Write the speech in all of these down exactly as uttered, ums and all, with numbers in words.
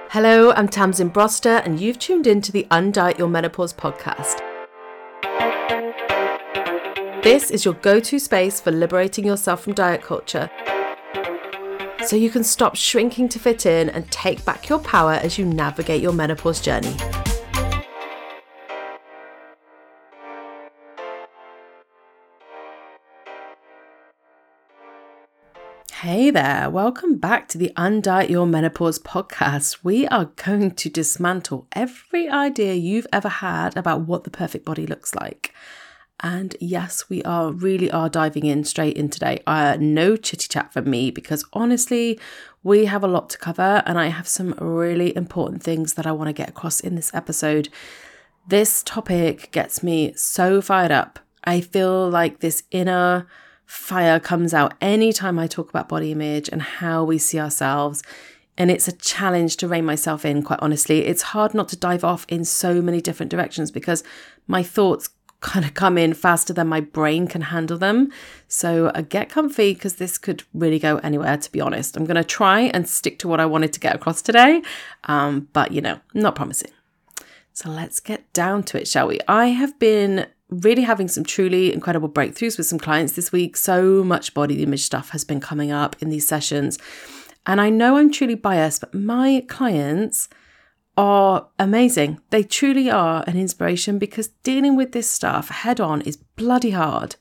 Hello, I'm Tamsin Broster, and you've tuned in to the Undiet Your Menopause podcast. This is your go-to space for liberating yourself from diet culture, so you can stop shrinking to fit in and take back your power as you navigate your menopause journey. Hey there, welcome back to the Undiet Your Menopause podcast. We are going to dismantle every idea you've ever had about what the perfect body looks like. And yes, we are really are diving in straight in today. Uh, no chitty chat from me because honestly, we have a lot to cover and I have some really important things that I want to get across in this episode. This topic gets me so fired up. I feel like this inner fire comes out anytime I talk about body image and how we see ourselves. And it's a challenge to rein myself in, quite honestly. It's hard not to dive off in so many different directions because my thoughts kind of come in faster than my brain can handle them. So uh, get comfy because this could really go anywhere, to be honest. I'm going to try and stick to what I wanted to get across today. Um, but, you know, not promising. So let's get down to it, shall we? I have been really having some truly incredible breakthroughs with some clients this week. So much body image stuff has been coming up in these sessions. And I know I'm truly biased, but my clients are amazing. They truly are an inspiration because dealing with this stuff head on is bloody hard.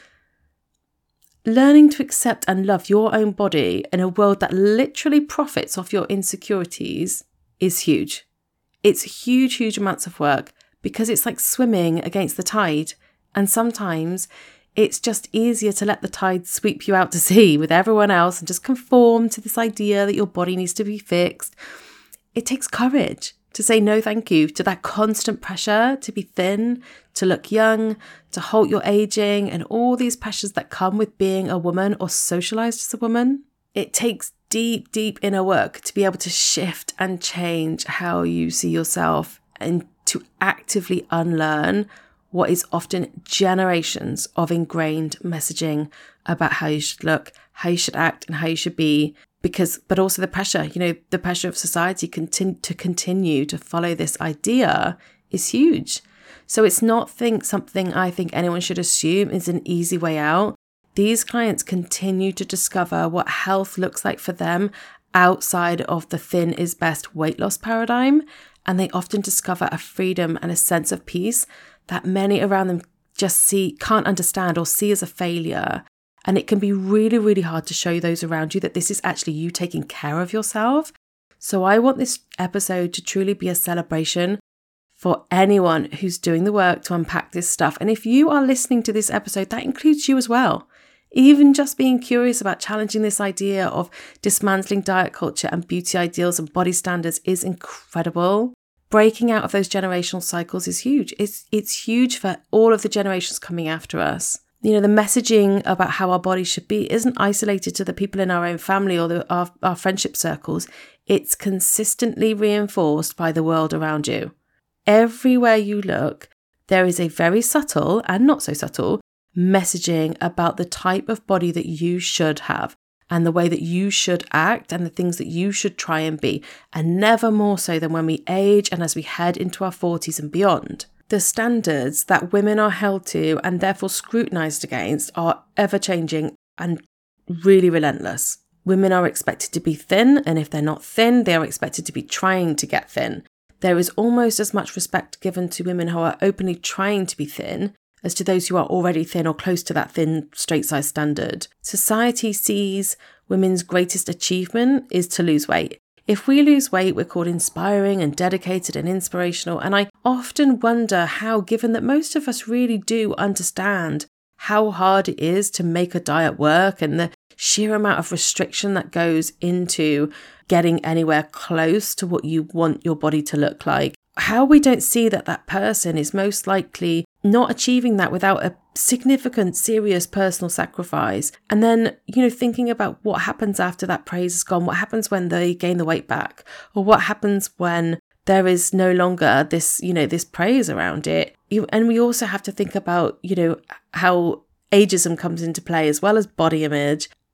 Learning to accept and love your own body in a world that literally profits off your insecurities is huge. It's huge, huge amounts of work because it's like swimming against the tide. And sometimes it's just easier to let the tide sweep you out to sea with everyone else and just conform to this idea that your body needs to be fixed. It takes courage to say no thank you to that constant pressure to be thin, to look young, to halt your aging, and all these pressures that come with being a woman or socialized as a woman. It takes deep, deep inner work to be able to shift and change how you see yourself and to actively unlearn what is often generations of ingrained messaging about how you should look, how you should act, and how you should be. Because, but also the pressure, you know, the pressure of society continue to continue to follow this idea is huge. So it's not think something I think anyone should assume is an easy way out. These clients continue to discover what health looks like for them outside of the thin is best weight loss paradigm. And they often discover a freedom and a sense of peace that many around them just see, can't understand or see as a failure. And it can be really, really hard to show those around you that this is actually you taking care of yourself. So I want this episode to truly be a celebration for anyone who's doing the work to unpack this stuff. And if you are listening to this episode, that includes you as well. Even just being curious about challenging this idea of dismantling diet culture and beauty ideals and body standards is incredible. Breaking out of those generational cycles is huge. It's, it's huge for all of the generations coming after us. You know, the messaging about how our bodies should be isn't isolated to the people in our own family or the, our, our friendship circles. It's consistently reinforced by the world around you. Everywhere you look, there is a very subtle and not so subtle messaging about the type of body that you should have and the way that you should act and the things that you should try and be, and never more so than when we age and as we head into our forties and beyond. The standards that women are held to and therefore scrutinized against are ever-changing and really relentless. Women are expected to be thin, and if they're not thin, they are expected to be trying to get thin. There is almost as much respect given to women who are openly trying to be thin as to those who are already thin or close to that thin, straight-size standard. Society sees women's greatest achievement is to lose weight. If we lose weight, we're called inspiring and dedicated and inspirational. And I often wonder how, given that most of us really do understand how hard it is to make a diet work and the sheer amount of restriction that goes into getting anywhere close to what you want your body to look like, how we don't see that that person is most likely not achieving that without a significant, serious personal sacrifice. And then, you know, thinking about what happens after that praise is gone, what happens when they gain the weight back, or what happens when there is no longer this, you know, this praise around it. You, and we also have to think about, you know, how ageism comes into play as well as body image.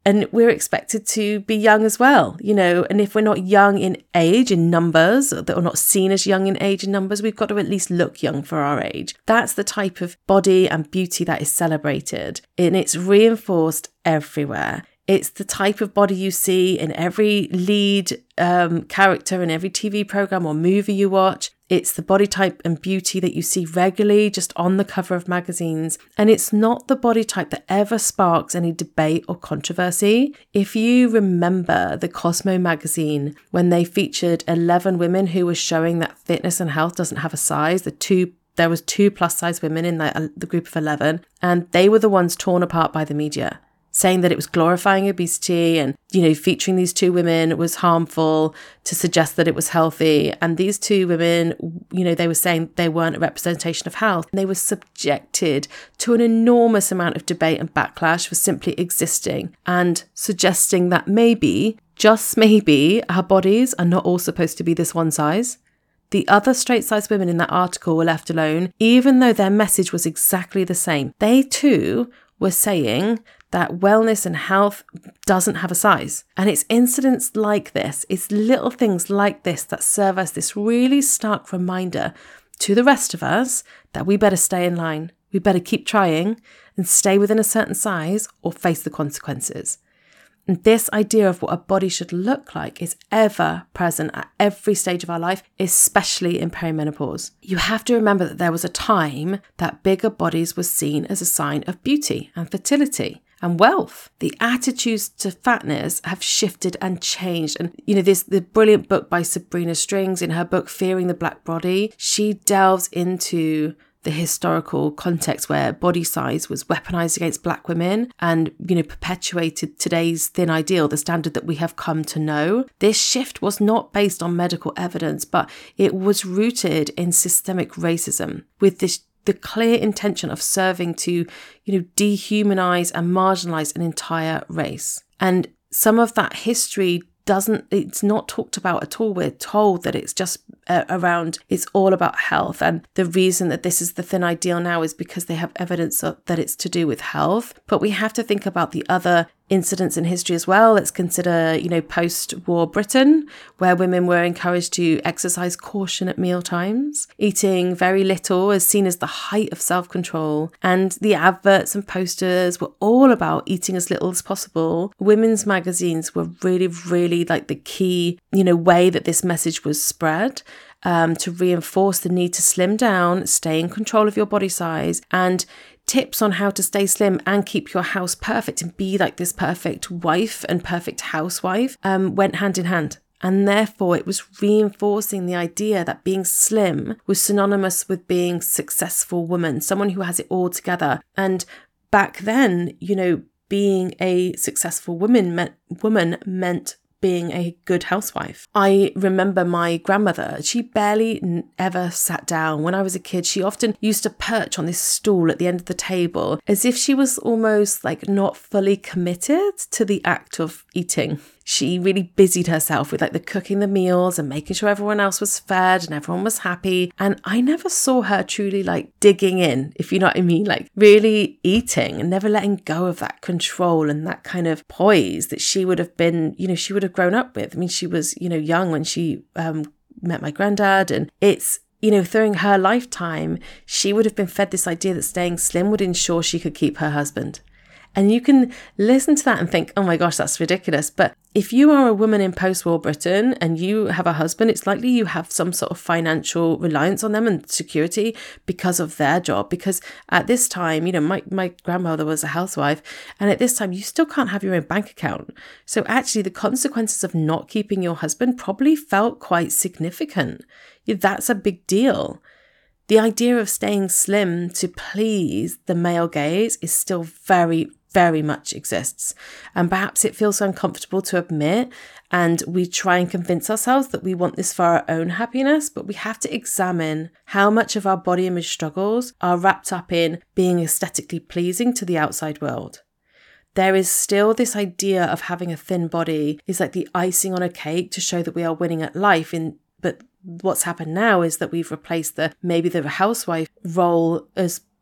And we're expected to be young as well, you know, and if we're not young in age, in numbers, or not seen as young in age in numbers, we've got to at least look young for our age. That's the type of body and beauty that is celebrated, and it's reinforced everywhere. It's the type of body you see in every lead um, character in every T V program or movie you watch. It's the body type and beauty that you see regularly just on the cover of magazines. And it's not the body type that ever sparks any debate or controversy. If you remember the Cosmo magazine, when they featured eleven women who were showing that fitness and health doesn't have a size, the two there was two plus size women in the, the group of eleven, and they were the ones torn apart by the media, saying that it was glorifying obesity and, you know, featuring these two women was harmful to suggest that it was healthy. And these two women, you know, they were saying they weren't a representation of health. And they were subjected to an enormous amount of debate and backlash for simply existing and suggesting that maybe, just maybe, our bodies are not all supposed to be this one size. The other straight-sized women in that article were left alone, even though their message was exactly the same. They too were saying that wellness and health doesn't have a size. And it's incidents like this, it's little things like this that serve as this really stark reminder to the rest of us that we better stay in line. We better keep trying and stay within a certain size or face the consequences. And this idea of what a body should look like is ever present at every stage of our life, especially in perimenopause. You have to remember that there was a time that bigger bodies were seen as a sign of beauty and fertility and wealth. The attitudes to fatness have shifted and changed. And, you know, this the brilliant book by Sabrina Strings, in her book, Fearing the Black Body, she delves into the historical context where body size was weaponized against Black women and, you know, perpetuated today's thin ideal, the standard that we have come to know. This shift was not based on medical evidence, but it was rooted in systemic racism, with this the clear intention of serving to, you know, dehumanize and marginalize an entire race. And some of that history doesn't, it's not talked about at all. We're told that it's just uh, around, it's all about health. And the reason that this is the thin ideal now is because they have evidence of, that it's to do with health. But we have to think about the other incidents in history as well. Let's consider, you know, post-war Britain, where women were encouraged to exercise caution at meal times. Eating very little is seen as the height of self-control. And the adverts and posters were all about eating as little as possible. Women's magazines were really, really like the key, you know, way that this message was spread. Um, to reinforce the need to slim down, stay in control of your body size, and tips on how to stay slim and keep your house perfect and be like this perfect wife and perfect housewife um, went hand in hand. And therefore, it was reinforcing the idea that being slim was synonymous with being successful woman, someone who has it all together. And back then, you know, being a successful woman meant, woman meant being a good housewife. I remember my grandmother, she barely n- ever sat down. When I was a kid, she often used to perch on this stool at the end of the table as if she was almost like not fully committed to the act of eating. She really busied herself with like the cooking the meals and making sure everyone else was fed and everyone was happy. And I never saw her truly like digging in, if you know what I mean, like really eating and never letting go of that control and that kind of poise that she would have been, you know, she would have grown up with. I mean, she was, you know, young when she um, met my granddad, and it's, you know, during her lifetime, she would have been fed this idea that staying slim would ensure she could keep her husband. And you can listen to that and think, oh my gosh, that's ridiculous. But if you are a woman in post-war Britain and you have a husband, it's likely you have some sort of financial reliance on them and security because of their job. Because at this time, you know, my, my grandmother was a housewife, and at this time, you still can't have your own bank account. So actually, the consequences of not keeping your husband probably felt quite significant. That's a big deal. The idea of staying slim to please the male gaze is still very, very much exists. And perhaps it feels uncomfortable to admit, and we try and convince ourselves that we want this for our own happiness, but we have to examine how much of our body image struggles are wrapped up in being aesthetically pleasing to the outside world. There is still this idea of having a thin body is like the icing on a cake to show that we are winning at life, in but what's happened now is that we've replaced the maybe the housewife role as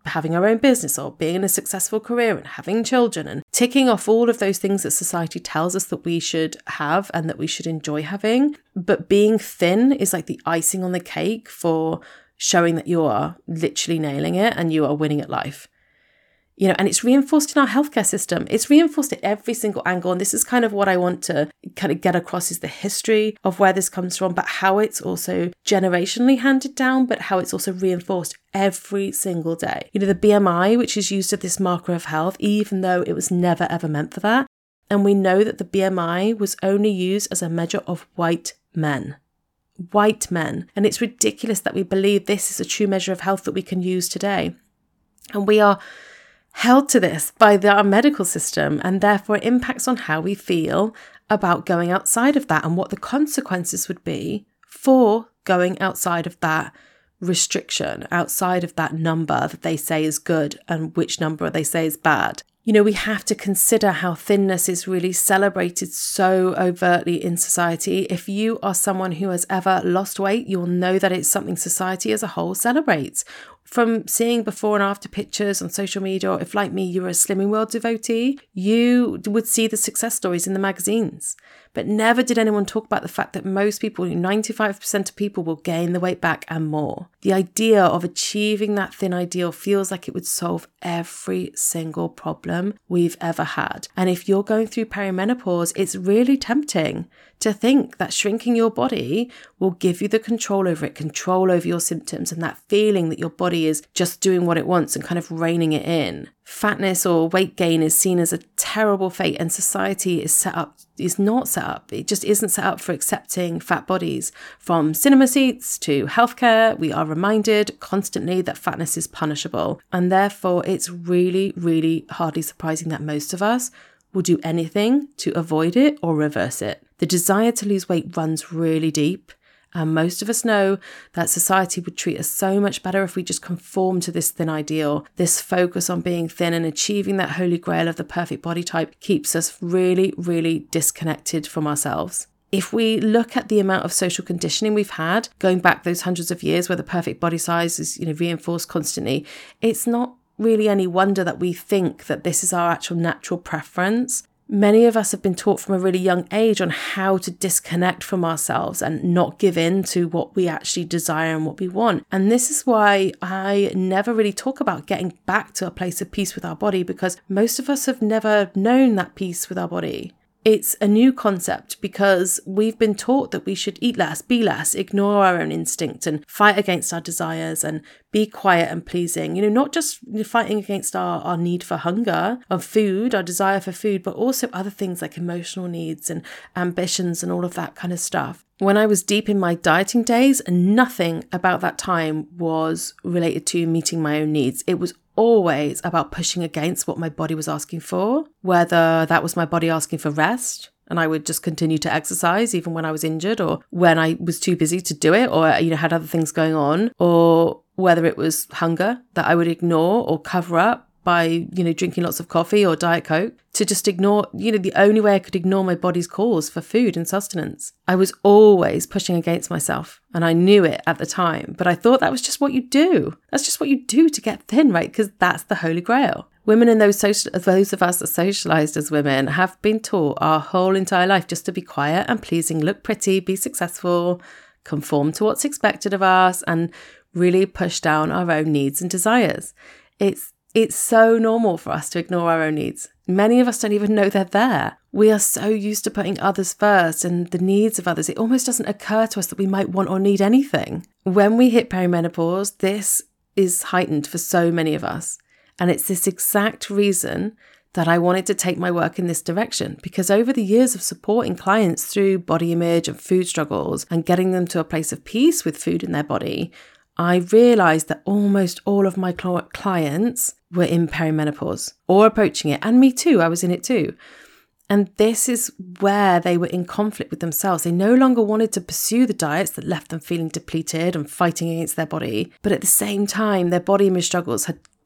having our own business or being in a successful career and having children and ticking off all of those things that society tells us that we should have and that we should enjoy having. But being thin is like the icing on the cake for showing that you are literally nailing it and you are winning at life. You know, and it's reinforced in our healthcare system. It's reinforced at every single angle. And this is kind of what I want to kind of get across, is the history of where this comes from, but how it's also generationally handed down, but how it's also reinforced every single day. You know, the B M I, which is used as this marker of health, even though it was never ever meant for that. And we know that the B M I was only used as a measure of white men. White men. And it's ridiculous that we believe this is a true measure of health that we can use today. And we are held to this by the, our medical system, and therefore it impacts on how we feel about going outside of that and what the consequences would be for going outside of that restriction, outside of that number that they say is good and which number they say is bad. You know, we have to consider how thinness is really celebrated so overtly in society. If you are someone who has ever lost weight, you'll know that it's something society as a whole celebrates. From seeing before and after pictures on social media, or if like me, you're a Slimming World devotee, you would see the success stories in the magazines. But never did anyone talk about the fact that most people, ninety-five percent of people, will gain the weight back and more. The idea of achieving that thin ideal feels like it would solve every single problem we've ever had. And if you're going through perimenopause, it's really tempting to think that shrinking your body will give you the control over it, control over your symptoms, and that feeling that your body is just doing what it wants and kind of reining it in. Fatness or weight gain is seen as a terrible fate, and society is set up, is not set up. It just isn't set up for accepting fat bodies. From cinema seats to healthcare, we are reminded constantly that fatness is punishable. And therefore, it's really, really hardly surprising that most of us will do anything to avoid it or reverse it. The desire to lose weight runs really deep. And most of us know that society would treat us so much better if we just conform to this thin ideal. This focus on being thin and achieving that holy grail of the perfect body type keeps us really, really disconnected from ourselves. If we look at the amount of social conditioning we've had, going back those hundreds of years where the perfect body size is, you know, reinforced constantly, it's not really any wonder that we think that this is our actual natural preference. Many of us have been taught from a really young age on how to disconnect from ourselves and not give in to what we actually desire and what we want. And this is why I never really talk about getting back to a place of peace with our body, because most of us have never known that peace with our body. It's a new concept because we've been taught that we should eat less, be less, ignore our own instinct and fight against our desires and be quiet and pleasing. You know, not just fighting against our, our need for hunger, of food, our desire for food, but also other things like emotional needs and ambitions and all of that kind of stuff. When I was deep in my dieting days, nothing about that time was related to meeting my own needs. It was always about pushing against what my body was asking for, whether that was my body asking for rest and I would just continue to exercise even when I was injured, or when I was too busy to do it, or, you know, had other things going on, or whether it was hunger that I would ignore or cover up by, you know, drinking lots of coffee or Diet Coke, to just ignore, you know, the only way I could ignore my body's calls for food and sustenance. I was always pushing against myself, and I knew it at the time, but I thought that was just what you do. That's just what you do to get thin, right? Because that's the holy grail. Women and those social, those of us that socialized as women have been taught our whole entire life just to be quiet and pleasing, look pretty, be successful, conform to what's expected of us, and really push down our own needs and desires. It's It's so normal for us to ignore our own needs. Many of us don't even know they're there. We are so used to putting others first and the needs of others. It almost doesn't occur to us that we might want or need anything. When we hit perimenopause, this is heightened for so many of us. And it's this exact reason that I wanted to take my work in this direction, because over the years of supporting clients through body image and food struggles and getting them to a place of peace with food in their body, I realized that almost all of my cl- clients were in perimenopause or approaching it. And me too, I was in it too. And this is where they were in conflict with themselves. They no longer wanted to pursue the diets that left them feeling depleted and fighting against their body. But at the same time, their body image struggles had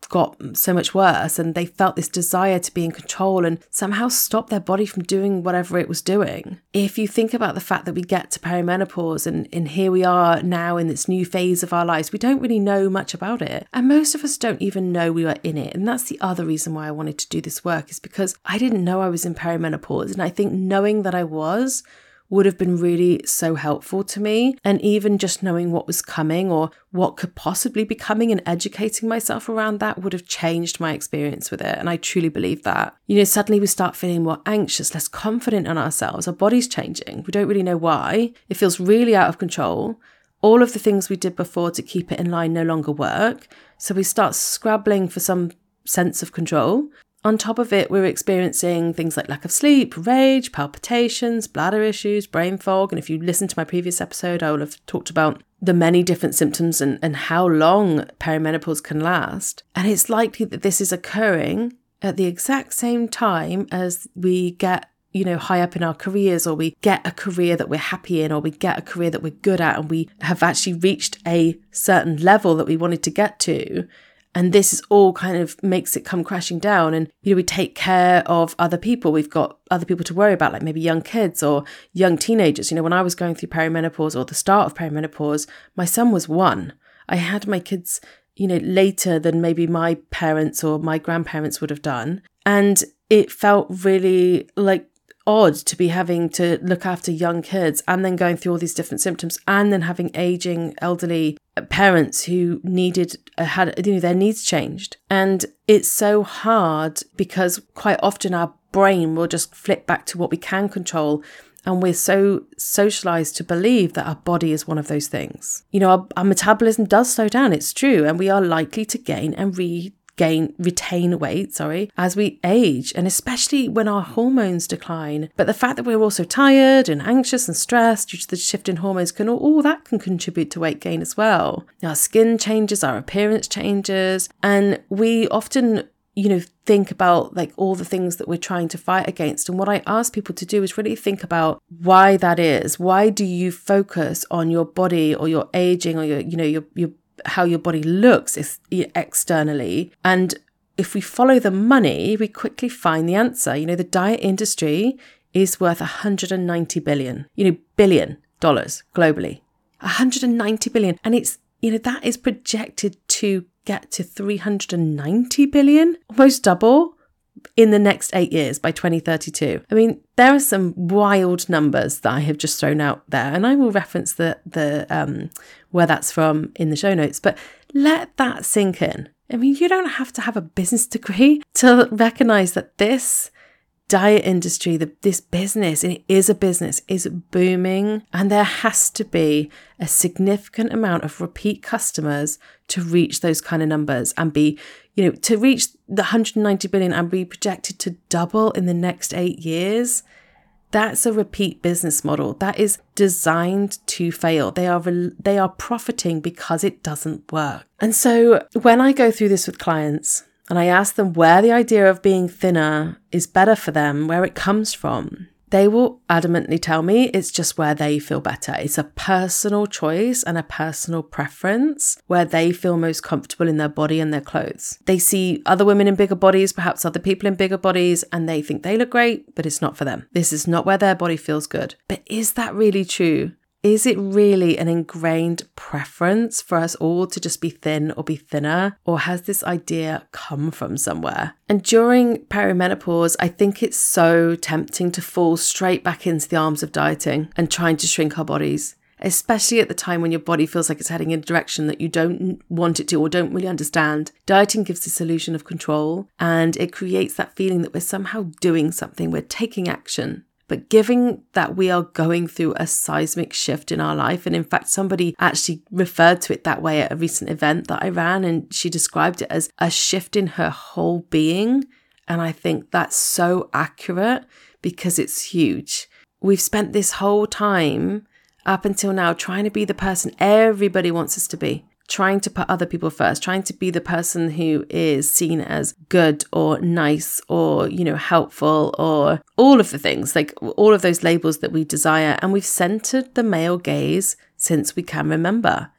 got so much worse, and they felt this desire to be in control and somehow stop their body from doing whatever it was doing. If you think about the fact that we get to perimenopause and, and here we are now in this new phase of our lives, we don't really know much about it. And most of us don't even know we were in it. And that's the other reason why I wanted to do this work, is because I didn't know I was in perimenopause. And I think knowing that I was would have been really so helpful to me. And even just knowing what was coming or what could possibly be coming and educating myself around that would have changed my experience with it. And I truly believe that. You know, suddenly we start feeling more anxious, less confident in ourselves. Our body's changing. We don't really know why. It feels really out of control. All of the things we did before to keep it in line no longer work. So we start scrabbling for some sense of control. On top of it, we're experiencing things like lack of sleep, rage, palpitations, bladder issues, brain fog. And if you listen to my previous episode, I will have talked about the many different symptoms and, and how long perimenopause can last. And it's likely that this is occurring at the exact same time as we get, you know, high up in our careers, or we get a career that we're happy in, or we get a career that we're good at, and we have actually reached a certain level that we wanted to get to. And this is all kind of makes it come crashing down. And, you know, we take care of other people. We've got other people to worry about, like maybe young kids or young teenagers. You know, when I was going through perimenopause or the start of perimenopause, my son was one. I had my kids, you know, later than maybe my parents or my grandparents would have done. And it felt really like odd to be having to look after young kids and then going through all these different symptoms and then having aging elderly parents who needed had you know their needs changed. And it's so hard because quite often our brain will just flip back to what we can control, and we're so socialized to believe that our body is one of those things. You know, our, our metabolism does slow down, it's true, and we are likely to gain and re gain, retain weight, sorry, as we age, and especially when our hormones decline. But the fact that we're also tired and anxious and stressed due to the shift in hormones can all, all that can contribute to weight gain as well. Our skin changes, our appearance changes, and we often, you know, think about like all the things that we're trying to fight against. And what I ask people to do is really think about why that is. Why do you focus on your body or your aging or your, you know, your, your how your body looks externally? And if we follow the money, we quickly find the answer. You know, the diet industry is worth one hundred ninety billion, you know, billion dollars globally, one hundred ninety billion. And it's, you know, that is projected to get to three hundred ninety billion, almost double in the next eight years by twenty thirty-two. I mean, there are some wild numbers that I have just thrown out there, and I will reference the the um where that's from in the show notes, but let that sink in. I mean, you don't have to have a business degree to recognize that this diet industry, the, this business, and it is a business, is booming, and there has to be a significant amount of repeat customers to reach those kind of numbers and be, you know, to reach the one hundred ninety billion and be projected to double in the next eight years. That's a repeat business model that is designed to fail. They are they are profiting because it doesn't work. And so when I go through this with clients and I ask them where the idea of being thinner is better for them, where it comes from, they will adamantly tell me it's just where they feel better. It's a personal choice and a personal preference where they feel most comfortable in their body and their clothes. They see other women in bigger bodies, perhaps other people in bigger bodies, and they think they look great, but it's not for them. This is not where their body feels good. But is that really true? Is it really an ingrained preference for us all to just be thin or be thinner? Or has this idea come from somewhere? And during perimenopause, I think it's so tempting to fall straight back into the arms of dieting and trying to shrink our bodies, especially at the time when your body feels like it's heading in a direction that you don't want it to or don't really understand. Dieting gives this illusion of control, and it creates that feeling that we're somehow doing something, we're taking action. But given that we are going through a seismic shift in our life, and in fact, somebody actually referred to it that way at a recent event that I ran, and she described it as a shift in her whole being. And I think that's so accurate because it's huge. We've spent this whole time up until now trying to be the person everybody wants us to be, trying to put other people first, trying to be the person who is seen as good or nice or, you know, helpful or all of the things, like all of those labels that we desire. And we've centered the male gaze since we can remember.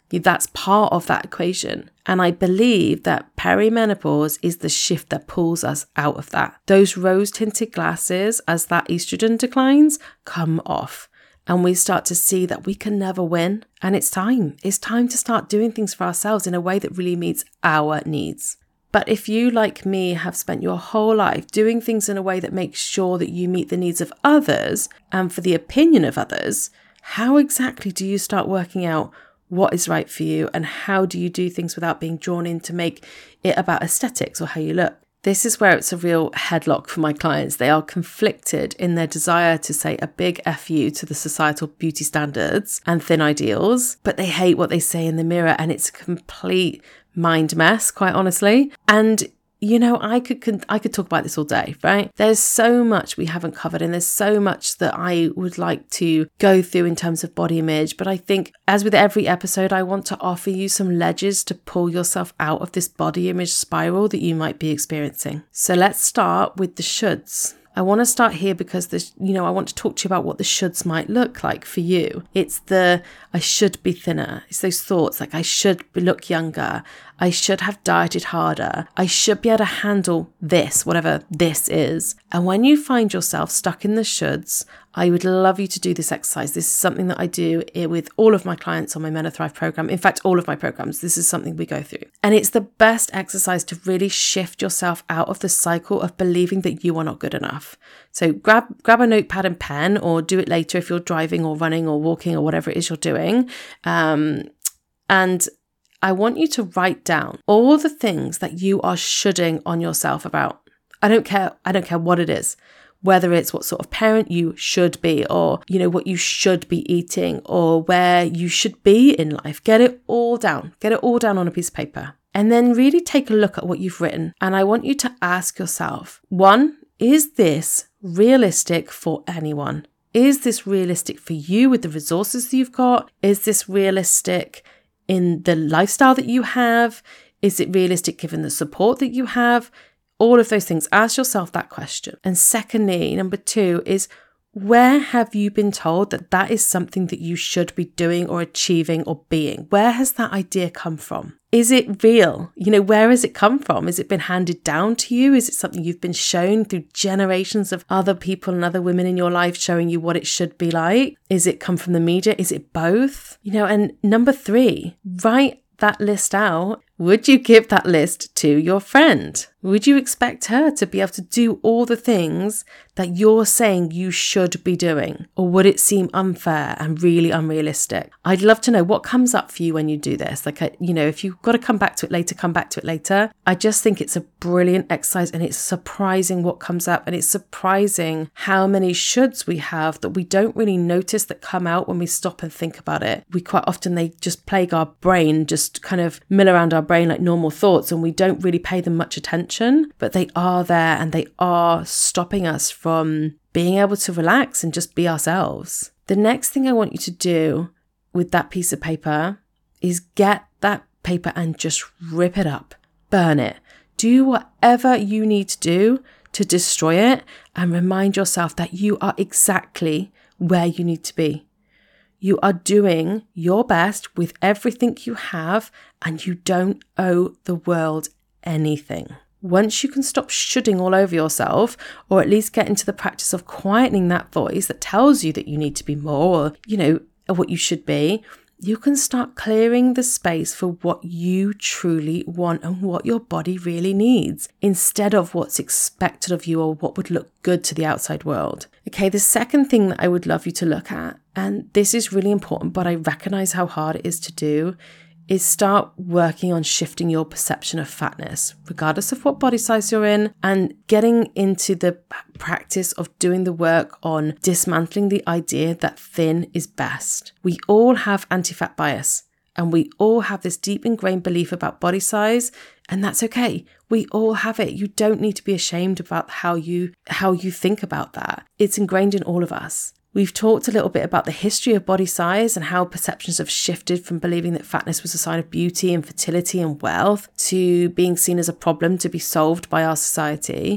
That's part of that equation. And I believe that perimenopause is the shift that pulls us out of that. Those rose-tinted glasses, as that estrogen declines, come off. And we start to see that we can never win. And it's time. It's time to start doing things for ourselves in a way that really meets our needs. But if you, like me, have spent your whole life doing things in a way that makes sure that you meet the needs of others and for the opinion of others, how exactly do you start working out what is right for you, and how do you do things without being drawn in to make it about aesthetics or how you look? This is where it's a real headlock for my clients. They are conflicted in their desire to say a big F you to the societal beauty standards and thin ideals, but they hate what they say in the mirror, and it's a complete mind mess, quite honestly. And you know, I could I could talk about this all day, right? There's so much we haven't covered, and there's so much that I would like to go through in terms of body image. But I think, as with every episode, I want to offer you some ledges to pull yourself out of this body image spiral that you might be experiencing. So let's start with the shoulds. I want to start here because this, you know, I want to talk to you about what the shoulds might look like for you. It's the, I should be thinner. It's those thoughts like I should look younger. I should have dieted harder. I should be able to handle this, whatever this is. And when you find yourself stuck in the shoulds, I would love you to do this exercise. This is something that I do with all of my clients on my Men Are Thrive program. In fact, all of my programs, this is something we go through. And it's the best exercise to really shift yourself out of the cycle of believing that you are not good enough. So grab grab a notepad and pen, or do it later if you're driving or running or walking or whatever it is you're doing. Um, and I want you to write down all the things that you are shoulding on yourself about. I don't care. I don't care what it is. Whether it's what sort of parent you should be, or, you know, what you should be eating, or where you should be in life. Get it all down. Get it all down on a piece of paper. And then really take a look at what you've written. And I want you to ask yourself, one, is this realistic for anyone? Is this realistic for you with the resources that you've got? Is this realistic in the lifestyle that you have? Is it realistic given the support that you have? All of those things. Ask yourself that question. And secondly, number two is, where have you been told that that is something that you should be doing or achieving or being? Where has that idea come from? Is it real? You know, where has it come from? Has it been handed down to you? Is it something you've been shown through generations of other people and other women in your life showing you what it should be like? Is it come from the media? Is it both? You know, and number three, write that list out. Would you give that list to your friend? Would you expect her to be able to do all the things that you're saying you should be doing? Or would it seem unfair and really unrealistic? I'd love to know what comes up for you when you do this. Like, you know, if you've got to come back to it later, come back to it later. I just think it's a brilliant exercise, and it's surprising what comes up, and it's surprising how many shoulds we have that we don't really notice that come out when we stop and think about it. We quite often, they just plague our brain, just kind of mill around our brain like normal thoughts, and we don't really pay them much attention, but they are there, and they are stopping us from being able to relax and just be ourselves. The next thing I want you to do with that piece of paper is get that paper and just rip it up, burn it, do whatever you need to do to destroy it, and remind yourself that you are exactly where you need to be. You are doing your best with everything you have, and you don't owe the world anything. Once you can stop shoulding all over yourself, or at least get into the practice of quietening that voice that tells you that you need to be more, or, you know, what you should be, you can start clearing the space for what you truly want and what your body really needs, instead of what's expected of you or what would look good to the outside world. Okay, the second thing that I would love you to look at, and this is really important, but I recognize how hard it is to do, is start working on shifting your perception of fatness, regardless of what body size you're in, and getting into the practice of doing the work on dismantling the idea that thin is best. We all have anti-fat bias, and we all have this deep ingrained belief about body size, and that's okay. We all have it. You don't need to be ashamed about how you how you think about that. It's ingrained in all of us. We've talked a little bit about the history of body size and how perceptions have shifted from believing that fatness was a sign of beauty and fertility and wealth to being seen as a problem to be solved by our society.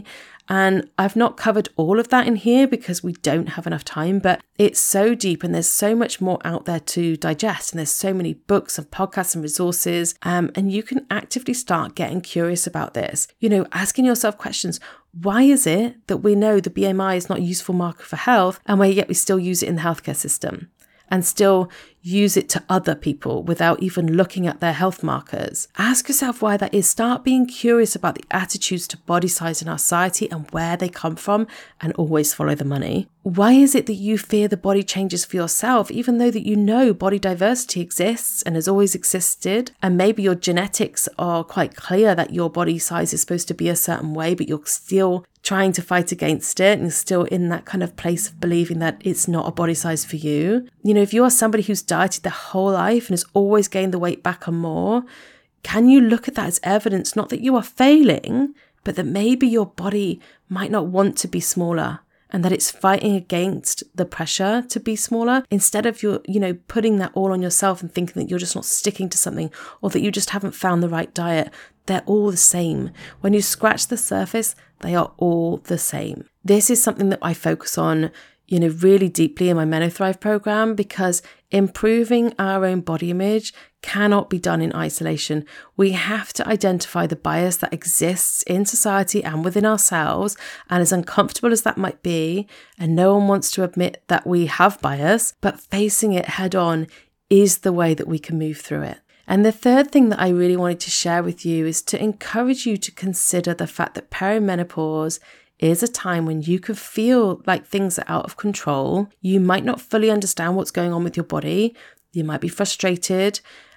And I've not covered all of that in here because we don't have enough time, but it's so deep and there's so much more out there to digest. And there's so many books and podcasts and resources. Um, and you can actively start getting curious about this, you know, asking yourself questions. Why is it that we know the B M I is not a useful marker for health and where yet we still use it in the healthcare system? And still use it to other people without even looking at their health markers. Ask yourself why that is. Start being curious about the attitudes to body size in our society and where they come from, and always follow the money. Why is it that you fear the body changes for yourself, even though that you know body diversity exists and has always existed? And maybe your genetics are quite clear that your body size is supposed to be a certain way, but you're still trying to fight against it and still in that kind of place of believing that it's not a body size for you. You know, if you are somebody who's dieted their whole life and has always gained the weight back and more, can you look at that as evidence, not that you are failing, but that maybe your body might not want to be smaller and that it's fighting against the pressure to be smaller, instead of you, you know, putting that all on yourself and thinking that you're just not sticking to something or that you just haven't found the right diet. They're all the same. When you scratch the surface, they are all the same. This is something that I focus on, you know, really deeply in my MenoThrive program, because improving our own body image cannot be done in isolation. We have to identify the bias that exists in society and within ourselves. And as uncomfortable as that might be, and no one wants to admit that we have bias, but facing it head on is the way that we can move through it. And the third thing that I really wanted to share with you is to encourage you to consider the fact that perimenopause is a time when you can feel like things are out of control. You might not fully understand what's going on with your body. You might be frustrated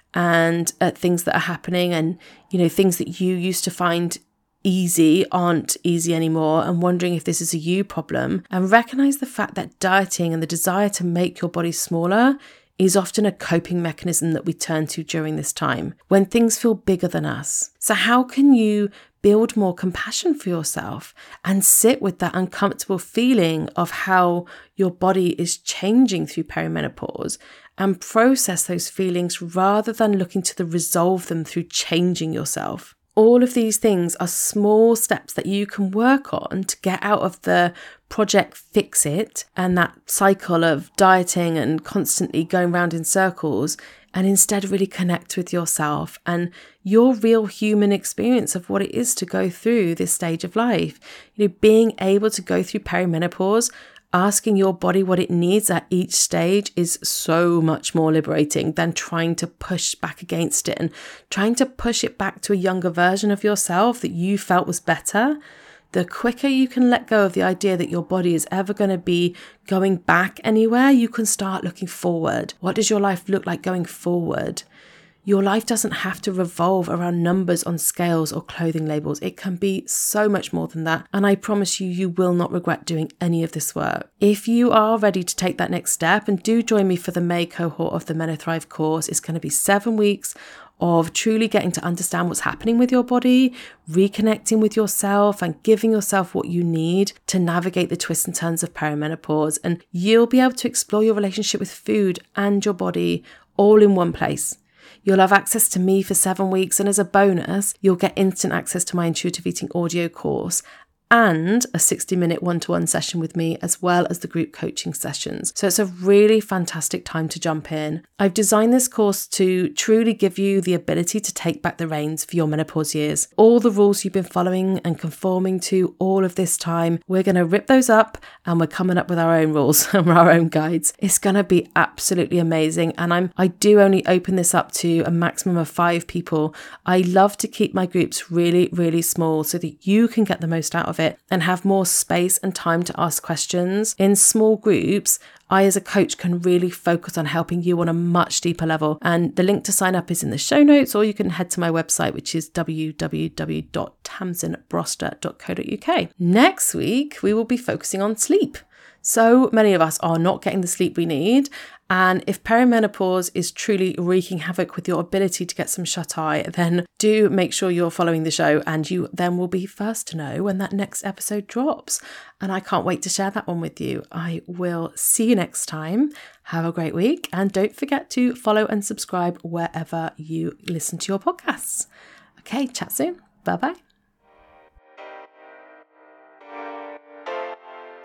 and at things that are happening, and, you know, things that you used to find easy aren't easy anymore, and wondering if this is a you problem. And recognize the fact that dieting and the desire to make your body smaller is often a coping mechanism that we turn to during this time when things feel bigger than us. So how can you build more compassion for yourself and sit with that uncomfortable feeling of how your body is changing through perimenopause and process those feelings rather than looking to resolve them through changing yourself? All of these things are small steps that you can work on to get out of the project fix it and that cycle of dieting and constantly going round in circles, and instead really connect with yourself and your real human experience of what it is to go through this stage of life. You know, being able to go through perimenopause, asking your body what it needs at each stage is so much more liberating than trying to push back against it and trying to push it back to a younger version of yourself that you felt was better. The quicker you can let go of the idea that your body is ever going to be going back anywhere, you can start looking forward. What does your life look like going forward? Your life doesn't have to revolve around numbers on scales or clothing labels. It can be so much more than that. And I promise you, you will not regret doing any of this work. If you are ready to take that next step, and do join me for the May cohort of the MenoThrive course, it's going to be seven weeks of truly getting to understand what's happening with your body, reconnecting with yourself and giving yourself what you need to navigate the twists and turns of perimenopause. And you'll be able to explore your relationship with food and your body all in one place. You'll have access to me for seven weeks, and as a bonus, you'll get instant access to my intuitive eating audio course and a sixty minute one-to-one session with me, as well as the group coaching sessions. So it's a really fantastic time to jump in. I've designed this course to truly give you the ability to take back the reins for your menopause years. All the rules you've been following and conforming to all of this time, we're going to rip those up and we're coming up with our own rules and our own guides. It's going to be absolutely amazing. And I'm I do only open this up to a maximum of five people. I love to keep my groups really, really small so that you can get the most out of it and have more space and time to ask questions. In small groups, I as a coach can really focus on helping you on a much deeper level. And the link to sign up is in the show notes, or you can head to my website, which is w w w dot tamsin broster dot co dot u k. Next week, we will be focusing on sleep. So many of us are not getting the sleep we need. And if perimenopause is truly wreaking havoc with your ability to get some shut-eye, then do make sure you're following the show, and you then will be first to know when that next episode drops. And I can't wait to share that one with you. I will see you next time. Have a great week. And don't forget to follow and subscribe wherever you listen to your podcasts. Okay, chat soon. Bye-bye.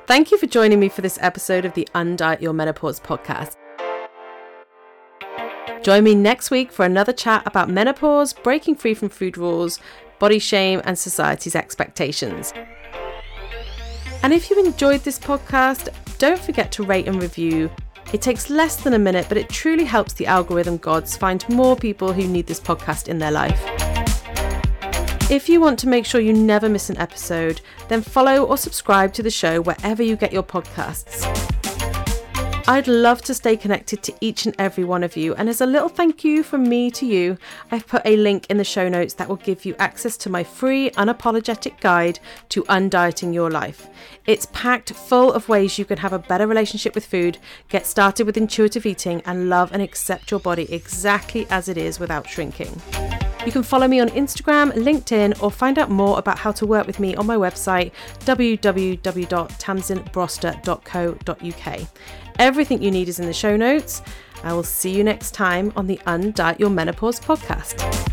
Thank you for joining me for this episode of the Undiet Your Menopause podcast. Join me next week for another chat about menopause, breaking free from food rules, body shame, and society's expectations. And if you enjoyed this podcast, don't forget to rate and review. It takes less than a minute, but it truly helps the algorithm gods find more people who need this podcast in their life. If you want to make sure you never miss an episode, then follow or subscribe to the show wherever you get your podcasts. I'd love to stay connected to each and every one of you, and as a little thank you from me to you, I've put a link in the show notes that will give you access to my free, unapologetic guide to undieting your life. It's packed full of ways you can have a better relationship with food, get started with intuitive eating, and love and accept your body exactly as it is without shrinking. You can follow me on Instagram, LinkedIn, or find out more about how to work with me on my website, w w w dot tamsin broster dot co dot u k. Everything you need is in the show notes. I will see you next time on the Undiet Your Menopause podcast.